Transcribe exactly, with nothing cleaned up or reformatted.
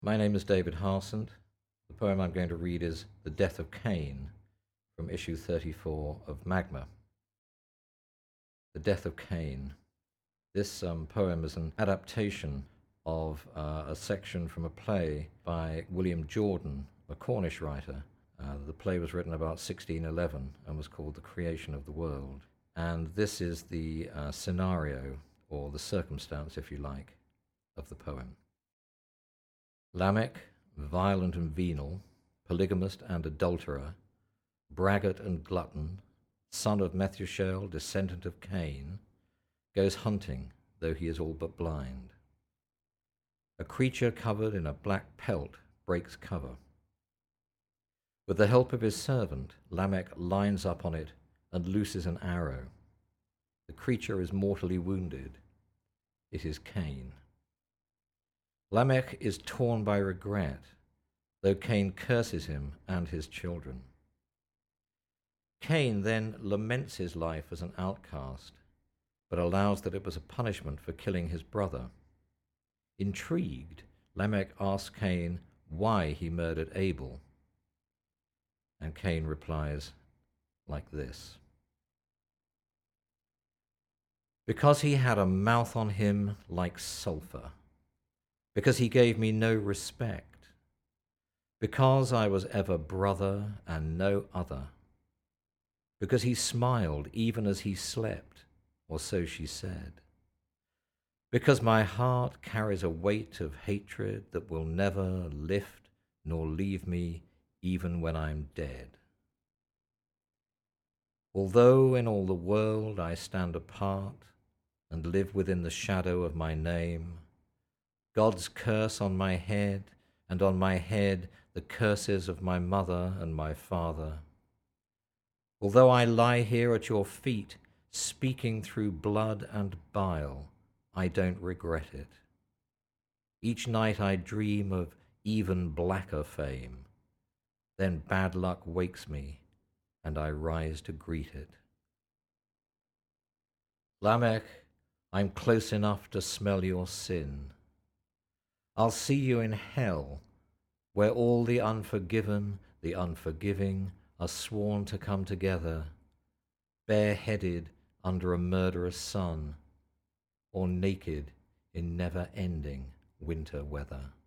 My name is David Harsent. The poem I'm going to read is The Death of Cain from issue thirty-four of Magma. The Death of Cain. This um, poem is an adaptation of uh, a section from a play by William Jordan, a Cornish writer. Uh, the play was written about sixteen eleven and was called The Creation of the World. And this is the uh, scenario, or the circumstance, if you like, of the poem. Lamech, violent and venal, polygamist and adulterer, braggart and glutton, son of Methushael, descendant of Cain, goes hunting, though he is all but blind. A creature covered in a black pelt breaks cover. With the help of his servant, Lamech lines up on it and looses an arrow. The creature is mortally wounded. It is Cain. Lamech is torn by regret, though Cain curses him and his children. Cain then laments his life as an outcast, but allows that it was a punishment for killing his brother. Intrigued, Lamech asks Cain why he murdered Abel, and Cain replies like this: "Because he had a mouth on him like sulphur, because he gave me no respect, because I was ever brother and no other, because he smiled even as he slept," or so she said, "because my heart carries a weight of hatred that will never lift nor leave me even when I'm dead. Although in all the world I stand apart and live within the shadow of my name, God's curse on my head, and on my head the curses of my mother and my father. Although I lie here at your feet, speaking through blood and bile, I don't regret it. Each night I dream of even blacker fame. Then bad luck wakes me, and I rise to greet it. Lamech, I'm close enough to smell your sin. I'll see you in hell, where all the unforgiven, the unforgiving, are sworn to come together, bareheaded under a murderous sun, or naked in never-ending winter weather."